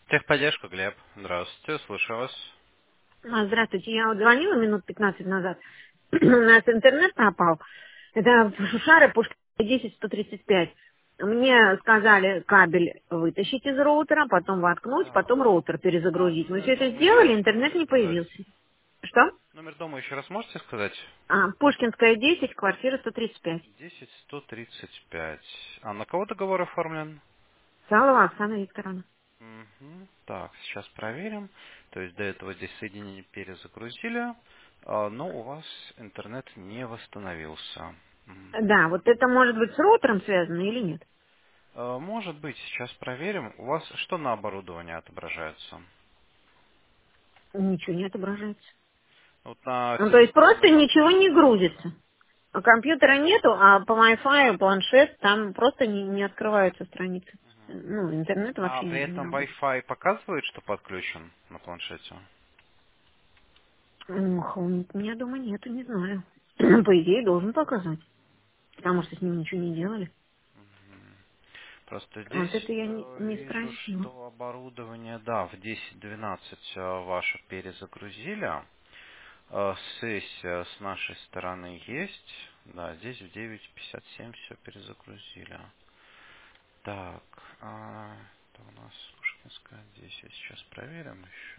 Техподдержка, Глеб. Здравствуйте, слушаю вас. Здравствуйте, я вот звонила минут 15 назад. У нас интернет пропал. Это Шушары Пушкина 10-135. Мне сказали кабель вытащить из роутера, потом воткнуть, Да. потом роутер перезагрузить. Мы Номер все это дома еще сделали, раз интернет можете не сказать? появился. Что? Номер дома еще раз можете сказать? Пушкинская 10, квартира 135. 10135. А на кого договор оформлен? Салова Оксана Викторовна. Мгм. Так, сейчас проверим. То есть до этого здесь соединение перезагрузили, но у вас интернет не восстановился. Да, вот это может быть с роутером связано или нет? Может быть, сейчас проверим. У вас что на оборудовании отображается? Ничего не отображается. Вот на Ну, то есть телефоне, просто на ничего компьютере не компьютера. грузится. Компьютера нету, а по Wi-Fi, планшет, там просто не открываются страницы. Ну, интернет А вообще при не этом работает. Wi-Fi показывает, что подключен на планшете? Ох, я думаю, нету, не знаю. По идее, должен показать, потому что с ним ничего не делали. Просто Вот это здесь я не вижу, спросила. что оборудование, да, в 10:12 ваше перезагрузили. Сессия с нашей стороны есть. Да, здесь в 9:57 все перезагрузили. Так, это у нас Пушкинская 10. Сейчас проверим еще.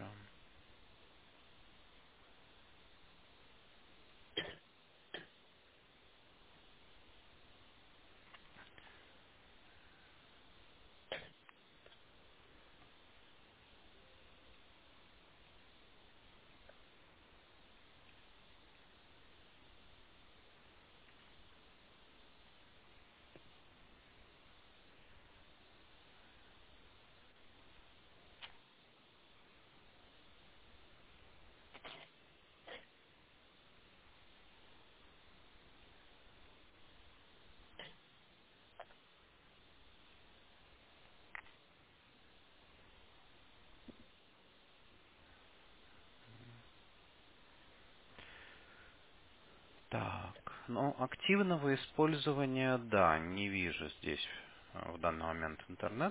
Так, ну, активного использования, да, не вижу здесь в данный момент интернет.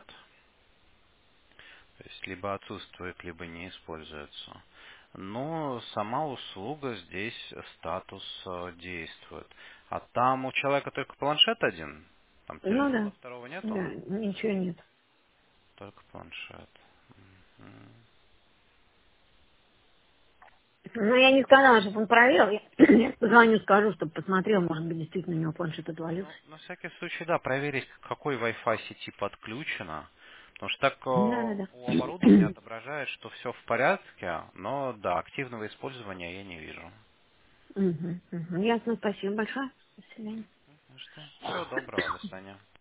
То есть либо отсутствует, либо не используется. Но сама услуга здесь статус действует. А там у человека только планшет один? Там Ну телефона да, второго нету? да, ничего нет. Только планшет. Мгм. Ну, я не сказала, чтобы он проверил. Я позвоню, скажу, чтобы посмотрел, может быть, действительно у него планшет отвалился. Ну, на всякий случай, да, проверить, к какой Wi-Fi сети подключено. Потому что так Да, да, да. у оборудования отображает, что все в порядке, но да, активного использования я не вижу. Ясно, спасибо большое. До свидания. Ну что, всего доброго, до свидания.